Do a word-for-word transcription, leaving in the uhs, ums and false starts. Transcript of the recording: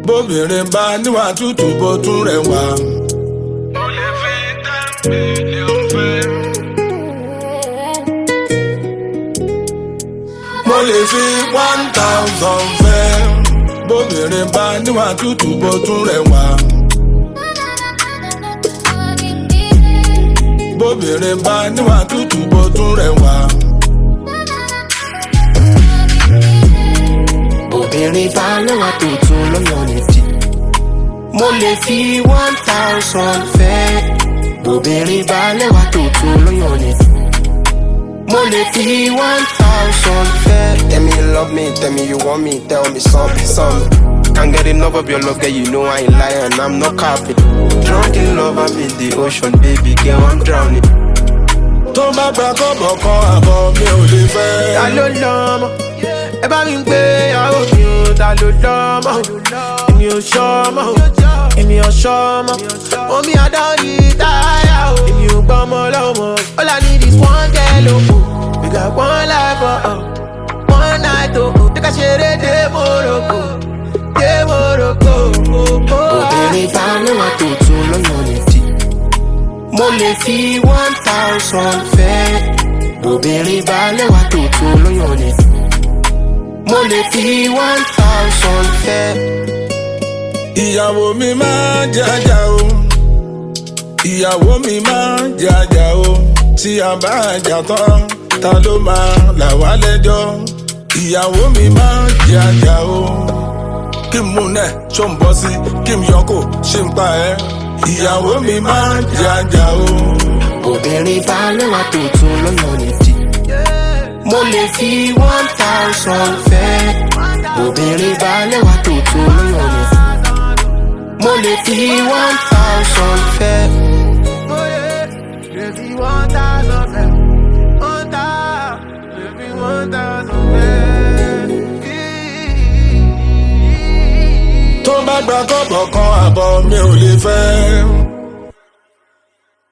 bóbìnrin bá níwà tútù bó tún rẹwà. Mo lè fi ten million fẹ́. Mo lè fi one thousand fẹ́. Bóbìnrin bá níwà tútù bó tún rẹwà. Bóbìnrin bá níwà tútù bó tún rẹwà. Bóbìnrin bá níwà tútù lọ́yọ̀ ní ti. Mo lè fi one thousand fẹ́. Bóbìnrin bá níwà tútù lọ́yọ̀ ní ti. Mo lè fi one thousand fẹ́. Tell me you love me, tell me you want me, tell me something, something. Can't get enough of your love, girl, you know I ain't lying, I'm not capping. Drunk in love, I'm in the ocean, baby girl, I'm drowning. Tó bá gba kọ́bọ̀ kan àbọ̀ mi ò lè fẹ́. Ta ló lọ́mọ? Ẹ bá mi gbé ìyàwó mi o, ta ló lọ́mọ? Èmi ò ṣọmọ, èmi ò ṣọmọ. Omi àdá òní táyà o, èmi ò gbọ́mọ lọ́mọ. All I need is one girl o, we got one life for uh, one night o. Jẹ́ ká ṣeré dé Morocco, dé Morocco. Bóbìnrin bá níwà tútù lọ́yọ̀ ní ti. Mo lè fi one thousand fẹ́. Bóbìnrin bá níwà tútù lọ́yọ̀ ní ti. Mo lè fi one thousand fẹ́. Ìyàwó mi máa jàjà o. Ìyàwó mi máa jàjà o. Tí a bá jà tán, ta ló máa là wá lẹ́jọ́? Ìyàwó mi máa jàjà o. Kí n mú nẹ̀ ṣó ń bọ́ sí, kí n yọkò ṣe ń pa ẹ́. Ìyàwó mi máa jàjà o. Bóbìnrin bá níwà tútù lọ́yọ̀ ní ti. Mo lè fi one thousand fẹ́. Bóbìnrin bá níwà tútù lọ́yọ̀ ní ti. Mo lè fi one thousand fẹ́. Baby, one thousand fẹ́. One thousand, baby, one thousand fẹ́. Tó bá gba kọ́bọ̀ kan àbọ̀ mi ò lè fẹ́.